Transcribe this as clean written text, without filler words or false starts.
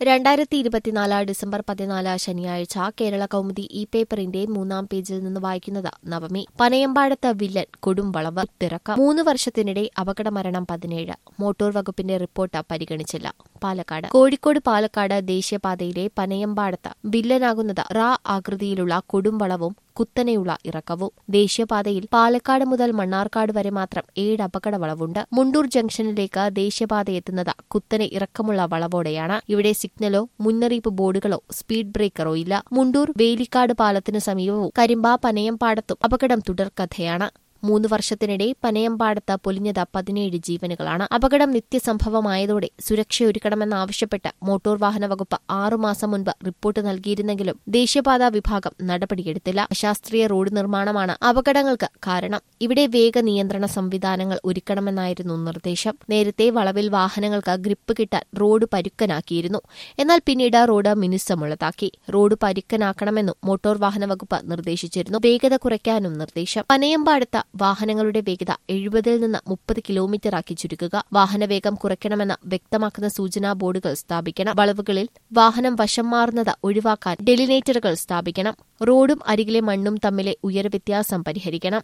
2024 December 14 ശനിയാഴ്ച കേരള കൗമുദി ഈ പേപ്പറിന്റെ 3-ാം പേജിൽ നിന്ന് വായിക്കുന്നത് നവമി. പനയമ്പാടത്ത് വില്ലൻ കൊടും വളവ് തിറക്കം. 3 വർഷത്തിനിടെ അപകടമരണം 17. മോട്ടോർ വകുപ്പിന്റെ റിപ്പോർട്ട് പരിഗണിച്ചില്ല. പാലക്കാട്. കോഴിക്കോട് പാലക്കാട് ദേശീയപാതയിലെ പനയമ്പാടത്ത് വില്ലനാകുന്നത് ആകൃതിയിലുള്ള കൊടും വളവും കുത്തനെയുള്ള ഇറക്കവും. ദേശീയപാതയിൽ പാലക്കാട് മുതൽ മണ്ണാർക്കാട് വരെ മാത്രം 7 അപകട വളവുണ്ട്. മുണ്ടൂർ ജംഗ്ഷനിലേക്ക് ദേശീയപാത എത്തുന്നത് കുത്തനെ ഇറക്കമുള്ള വളവോടെയാണ്. ഇവിടെ സിഗ്നലോ മുന്നറിയിപ്പ് ബോർഡുകളോ സ്പീഡ് ബ്രേക്കറോ ഇല്ല. മുണ്ടൂർ വേലിക്കാട് പാലത്തിനു സമീപവും കരിമ്പ പനയമ്പാടത്തും അപകടം തുടർക്കഥയാണ്. 3 വർഷത്തിനിടെ പനയമ്പാടത്ത് പൊലിഞ്ഞത് 17 ജീവനുകളാണ്. അപകടം നിത്യസംഭവമായതോടെ സുരക്ഷയൊരുക്കണമെന്നാവശ്യപ്പെട്ട് മോട്ടോർ വാഹന വകുപ്പ് 6 മാസം മുൻപ് റിപ്പോർട്ട് നൽകിയിരുന്നെങ്കിലും ദേശീയപാതാ വിഭാഗം നടപടിയെടുത്തില്ല. അശാസ്ത്രീയ റോഡ് നിർമ്മാണമാണ് അപകടങ്ങൾക്ക് കാരണം. ഇവിടെ വേഗ നിയന്ത്രണ സംവിധാനങ്ങൾ ഒരുക്കണമെന്നായിരുന്നു നിർദ്ദേശം. നേരത്തെ വളവിൽ വാഹനങ്ങൾക്ക് ഗ്രിപ്പ് കിട്ടാൻ റോഡ് പരുക്കനാക്കിയിരുന്നു. എന്നാൽ പിന്നീട് റോഡ് മിനുസമുള്ളതാക്കി. റോഡ് പരുക്കനാക്കണമെന്നും മോട്ടോർ വാഹന വകുപ്പ് നിർദ്ദേശിച്ചിരുന്നു. വേഗത കുറയ്ക്കാനും നിർദ്ദേശം. പനയമ്പാടത്ത് വാഹനങ്ങളുടെ വേഗത 70-ൽ നിന്ന് 30 കിലോമീറ്ററാക്കി ചുരുക്കുക. വാഹനവേഗം കുറയ്ക്കണമെന്ന് വ്യക്തമാക്കുന്ന സൂചനാ ബോർഡുകൾ സ്ഥാപിക്കണം. വളവുകളിൽ വാഹനം വശം മാറുന്നത് ഒഴിവാക്കാൻ ഡെലിനേറ്ററുകൾ സ്ഥാപിക്കണം. റോഡും അരികിലെ മണ്ണും തമ്മിലെ ഉയരവ്യത്യാസം പരിഹരിക്കണം.